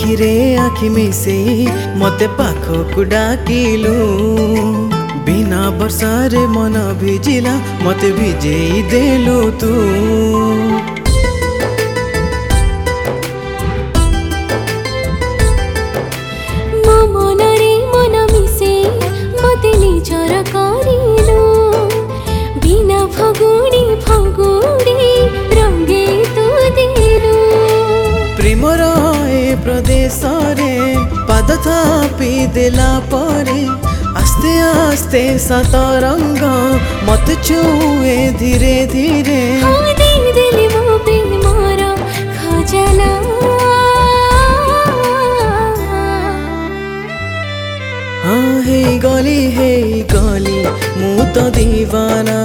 आखिरे आखि मिसेई मते पाखकु डाकिलु बिना वर्षारे मन भिजिला मते भिजेई देलु तू प्रेमर ए प्रदेश रे पाद थापी देला परे आस्ते आस्ते सतरंग मत छुए धीरे धीरे हाँ हे गली मु तो दीवाना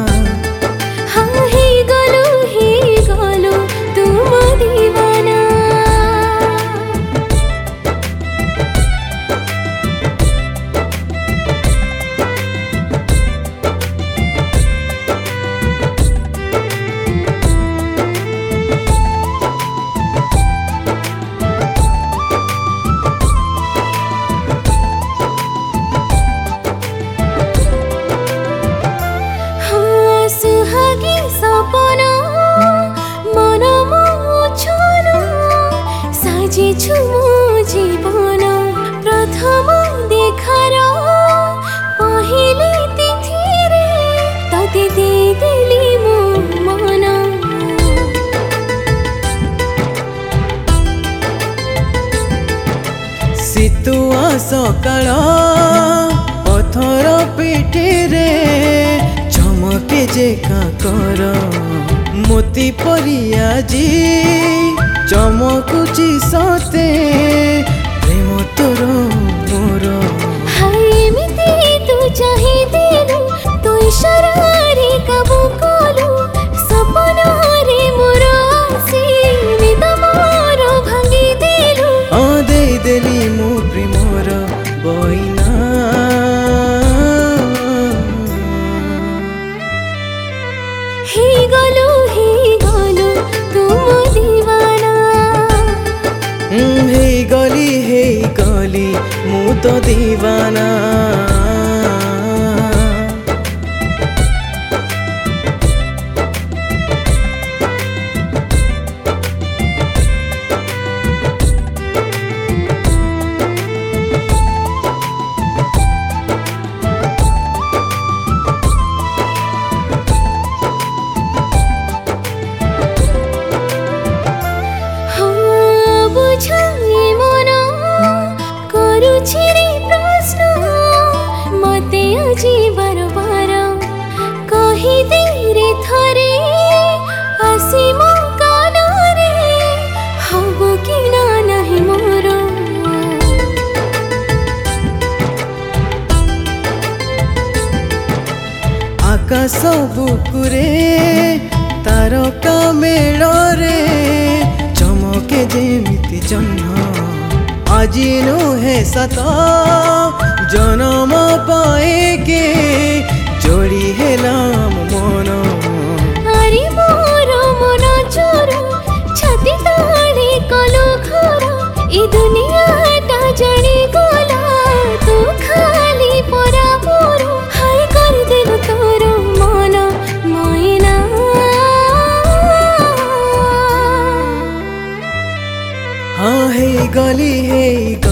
जीवन प्रथम देखार पहिले तिथि रे तते देली मो मन शीतुआ सकाळ पथर पिठी रे चमके जे काकर मोती परिया जी चमकुची सते प्रेम तोर मोर एमिति तू चाहे देलु तो इशारा रे काबू कलु सपन रे मोर सीमित मोर भांगी देलु दे देली मो प्रेमर बइना हे गलु तुम दीवाना हे गली मु तो दीवाना बार बार कही दे रे थरे आसी मो कान रे हब कि नाही मोर आकाश बुकुरे तारका मेल रे चमके जेमिति जह्न आजी नुहे सत जनम पाएके जोड़ी हेलाम मन अरे मोर मन चोर छाती ताड़े कलो घर ए दुनियाटा जाने गला तू खाली परा मोर हाय कर देलु तोर मन मैना हाँ हे गली